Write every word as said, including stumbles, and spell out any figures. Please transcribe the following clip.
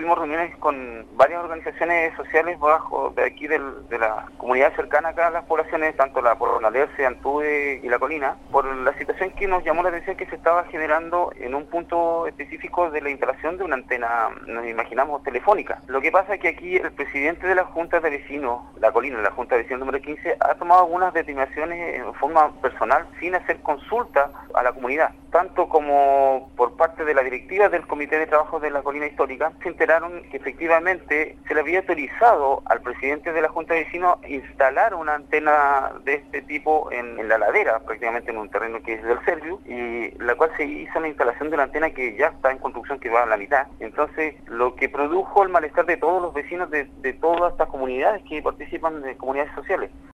tuvimos reuniones con varias organizaciones sociales bajo de aquí del, de la comunidad cercana acá a las poblaciones, tanto la por Alerce, Antude y La Colina, por la situación que nos llamó la atención que se estaba generando en un punto específico de la instalación de una antena, nos imaginamos, telefónica. Lo que pasa es que aquí el presidente de la Junta de Vecinos, La Colina, la Junta de Vecinos número quince, ha tomado algunas determinaciones en forma personal sin hacer consulta a la comunidad, tanto como por parte de la directiva del Comité de Trabajo de la Colina Histórica. Se enteraron que efectivamente se le había autorizado al presidente de la Junta de Vecinos instalar una antena de este tipo en, en la ladera, prácticamente en un terreno que es del Serviu, y la cual se hizo la instalación de una antena que ya está en construcción, que va a la mitad. Entonces, lo que produjo el malestar de todos los vecinos de, de todas estas comunidades que participan de comunidades sociales.